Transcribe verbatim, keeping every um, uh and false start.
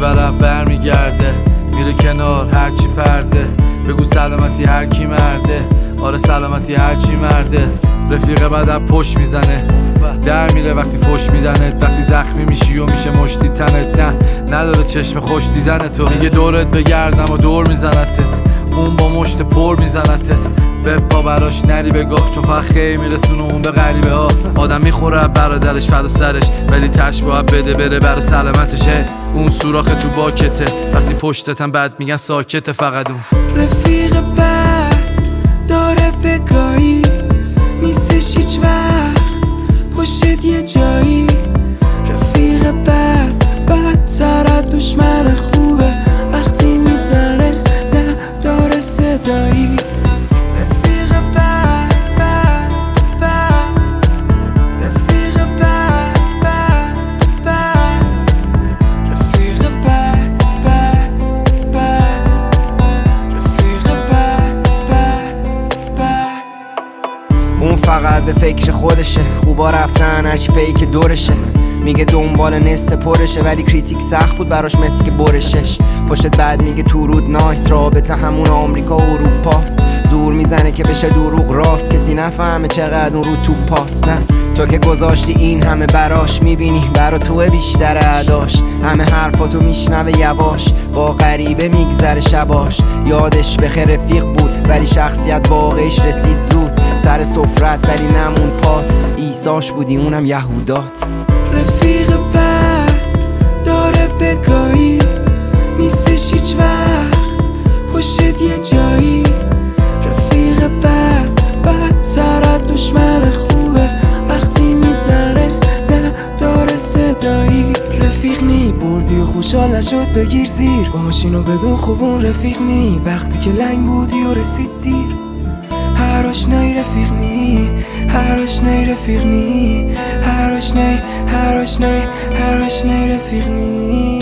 ورق بر میگرده میره کنار هرچی پرده. بگو سلامتی هر کی مرده، آره سلامتی هر چی مرده. رفیق بعد پشت میزنه در میره وقتی فش میدنت. وقتی زخمی میشی و میشه مشتی تنت، نه نداره چشم خوش دیدن تو. میگه دورت بگردم و دور میزنتت، اون با مشت پر میزنتت. به پا براش نری بگاه چون فقط خیلی میرسونه اون به غریبه ها. آدم میخوره برادرش فدا سرش ولی تش باید بده بره برا سلامتشه. اون سوراخ تو باکته وقتی پشتتم بعد میگن ساکته فقط اون. رفیق بد داره بگاهی نیستش هیچ وقت پشت یه جایی. رفیق بد بدتر از دشمن خوبه وقتی میزنه نه داره صدایی. اون فقط به فکر خودشه، خوبا رفتن هرچی فیک دورشه. میگه دنبال نصف پرشه ولی کریتیک سخت بود براش مثل که برشش. پشت بعد میگه تو رود نایس، رابطه همون آمریکا و اروپاست. زور میزنه که بشه دروغ راست، کسی نفهمه چقدر اون رو تو پاس. نه تو که گذاشتی این همه براش، میبینی برا توه بیشتر عداش. همه حرفاتو میشنوه یواش، با غریبه میگذره شباش. یادش بخیر رفیق بود ولی شخصیت واقعیش رسید زود سر سفرت ولی نمون پات. عیساش بودی اونم یهودات. رفیق بد داره بگاهی نیستش هیچ وقت پشت یه جایی. رفیق بد بدتر از دشمن خوبه وقتی میزنه نه داره صدایی. رفیق نی بردی و خوشحال نشد بگیر زیر، با ماشینو بدون خوبون رفیق نی وقتی که لنگ بودی و رسید دیر. هر آشنایی رفیق نی، هر آشنایی رفیق نی، هر آشنایی هر آشنایی هر آشنایی رفیق نی.